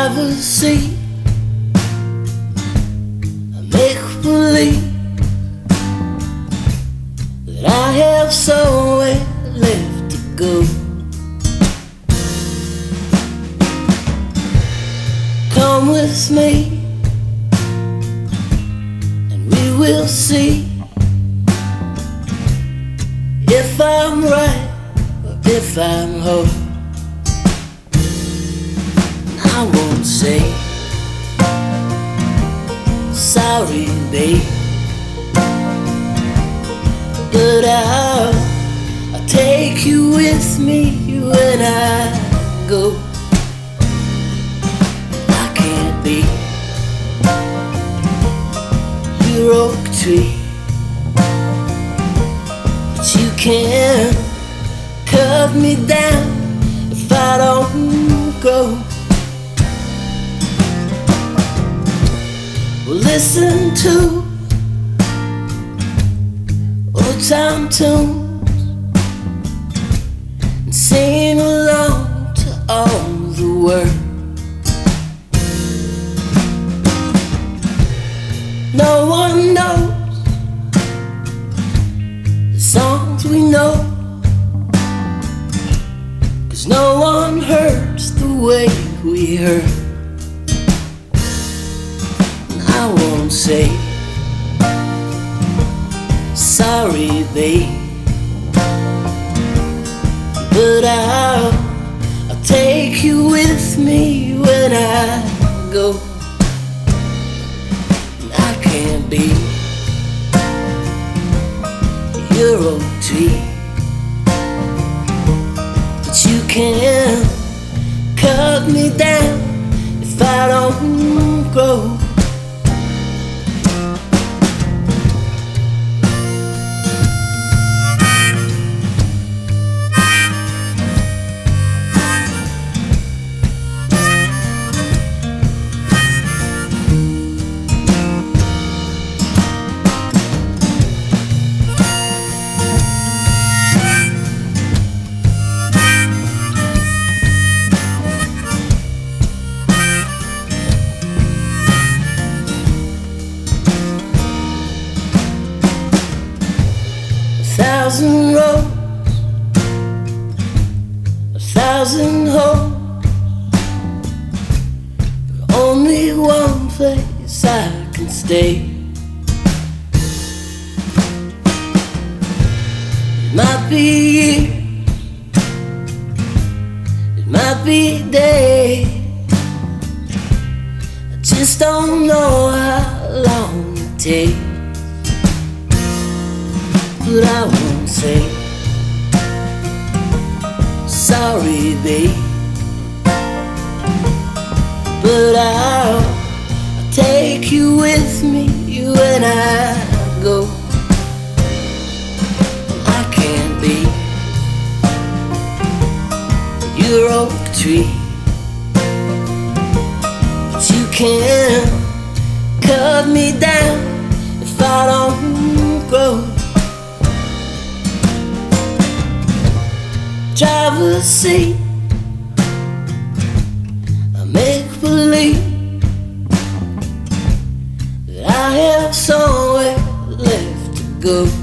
driver's seat, I make believe that I have somewhere left to go. Come with me, and we will see if I'm right or if I'm wrong. I won't say sorry, babe, but I'll take you with me when I go. I can't be your oak tree, but you can cut me down if I don't grow. Well, listen to old time tunes and sing along to all the words. No one knows the songs we know, 'cause no one hurts the way we hurt. I won't say sorry, babe, but I'll take you with me when I go. I can't be your oak tree, but you can cut me down if I don't grow. A thousand roads, a thousand homes, but only one place I can stay. It might be years, it might be days, I just don't know how long it takes. But I won't say sorry, babe, but I'll take you with me when I go. I can't be your oak tree, but you can cut me down if I don't grow. Driver's seat, I make believe that I have somewhere left to go.